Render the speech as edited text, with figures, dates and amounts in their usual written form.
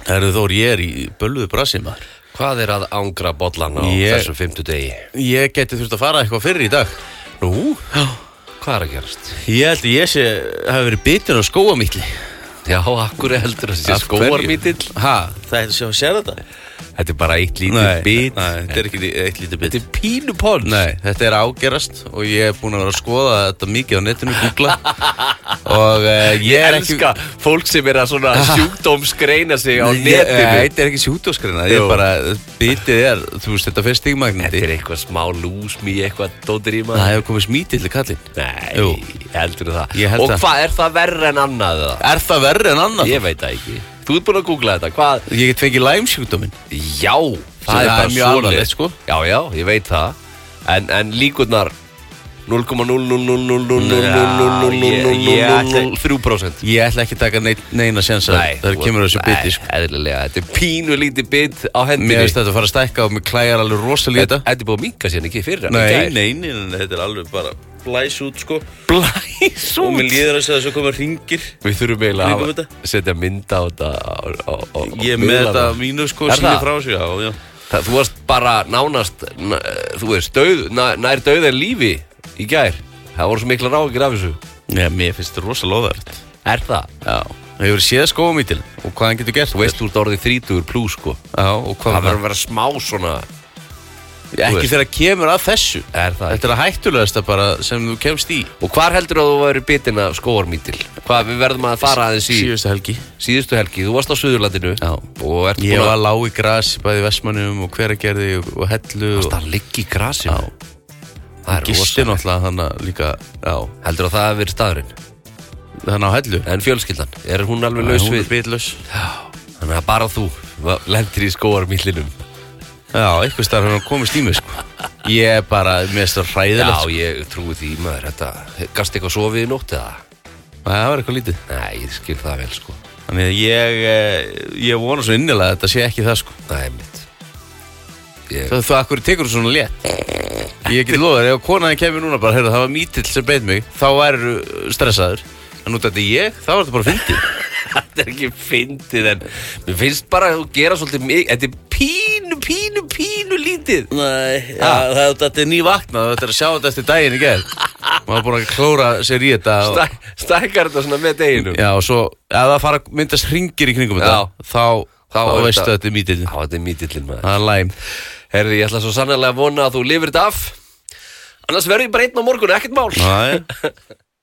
Herðu Þór, ég í bölvuðu brasi maður. Hvað að angra bollan á þessum 50 degi? Ég geti þurft að fara eitthvað fyrr í dag. Nú? Já. Hvað að gerast? Ég held að hafi verið bitin á skóamítli. Já, akkur heldur að sé skóarmítill? Það er að sjá þetta. Þetta er bara eitt lítið bit. Nei, þetta er ekki eitt lítið bit. Þetta er pínupons. Nei, þetta er ágerast og ég er búin að vera að skoða þetta mikið á netinu, googla. Og ég elska fólk sem að svona sjúkdómsgreina sig á netinu. Nei, þetta er ekki sjúkdómsgreina. Þetta er bara, bitið þú veist, þetta fyrir stigmagnandi. Þetta er eitthvað smá lúsmý, eitthvað dótir í maður. Það hefur komið smítill í kallinn. Nei, heldur það. Og hvað, er það verra en annað? Er það verra en annað? Ég veit það ekki. Þú ert búin að googla þetta, hvað? Ég get fengið Lyme-sjúkdóminn. Já, það er bara mjög alvarlegt, sko. Já, ég veit það. En líkurnar 0,000000003%. Ég ætla ekki að taka neina sénsa. Það kemur þessu biti, sko. Eðlilega, þetta er pínu lítið bit á hendinni. Mér finnst þetta að fara að stækka og mér klæjar alveg rosalega þetta. Þetta er búin að minka síðan ekki fyrir. Nei, þetta er alveg bara blæs út, sko. Blæs út? Og mér líður að það komið hringir. Við þurfum eiginlega að setja mynda á þetta. Ég með þetta mínu, sko, síði frá sig, já. Þú varst bara nánast, þú veist, nær dauð en lífi í gær. Það voru svo mikla ráðgjur af þessu. Já, mér finnst þetta rosa loðvært. Er það? Já. Það hefur séð skóamítil og hvað hann getur gert. Þú veist, þú ert orðið 30 plus, sko. Já, og hvað það verður að vera smá svona. Ekki þegar kemur að þessu. Þetta er að hættulegasta bara sem þú kemst í. Og hvar heldur að þú væri bitin af skóarmítil? Hvað, við verðum að fara aðeins í Síðustu helgi, þú varst á Suðurlandinu. Já. Ég var lág í grasi bæði í Vestmannum og Hveragerði og Hellu. Varst að liggja í grasinu? Já. Það er gisti náttúrulega þannig líka. Já. Heldur að það hefur verið staðurinn? Þannig á Hellu. En fjölskyldan, er hún alveg laus við? Hún er bitlaus. Já. Þannig að bara þú lendir í skóarmítlinum. Já, eitthvað starf hann komist í mig, sko. Ég er bara mest hræðilegt. Já, ég trúi því maður, þetta, gast eitthvað sofið í nótt eða? Nei, það var eitthvað lítið. Nei, ég skil það vel, sko. Þannig að ég vona svo innilega að þetta sé ekki það, sko. Nei, mitt. Það akkur tekur þú svona létt. Ég get loðað, ef konaði kemur núna bara, heyrðu, það var mítill sem beit mig, þá væru stressaður. En út af þetta þá var þetta bara fyndið. Þetta er ekki fyndið, en mér finnst bara að þú gera svolítið mikið. Þetta er pínu lítið. Nei, þetta er nývaknað. Þetta er að sjá þetta eftir daginn í gerð. Maður er búin að klóra sér í þetta. Stækkar þetta svona með deginum. Já, og svo, ef það fara að myndast hringir í kringum þetta, þá veistu að þetta er mítillinn. Já, þetta er mítillinn, maður. Það er Lyme. Herði, ég ætla svo sannarlega að vona að þú lifir þetta af. Annars verður ég bara einn á morgun, ekkert mál.